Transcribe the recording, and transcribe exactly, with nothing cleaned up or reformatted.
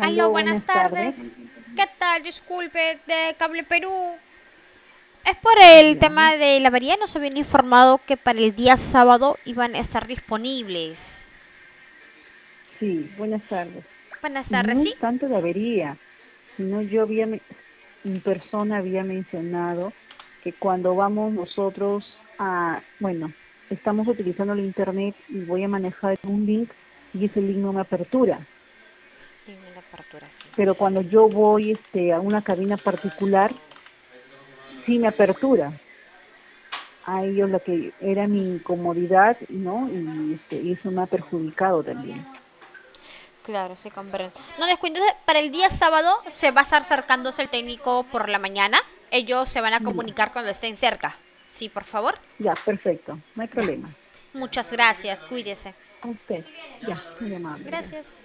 Aló, Aló, buenas buenas tardes. tardes. ¿Qué tal? Disculpe, de Cable Perú. Es por el Ya, tema de la avería. Nos habían informado que para el día sábado iban a estar disponibles. sí, buenas tardes. Buenas tardes, No ¿sí? es tanto de avería, sino yo había, me- mi persona había mencionado que cuando vamos nosotros a, bueno, estamos utilizando el internet y voy a manejar un link y ese link no me apertura. Dime la apertura, sí. Pero cuando yo voy este, a una cabina particular, sí me apertura. A ellos lo que era mi comodidad, ¿no? Y, este, y eso me ha perjudicado también. Claro, se comprende. No descuentes, para el día sábado se va a estar acercándose el técnico por la mañana. Ellos se van a Ya. comunicar cuando estén cerca. Sí, por favor. Ya, perfecto, no hay Ya. problema. Muchas gracias. Cuídese. A usted, ya, muy amable, gracias. Gracias.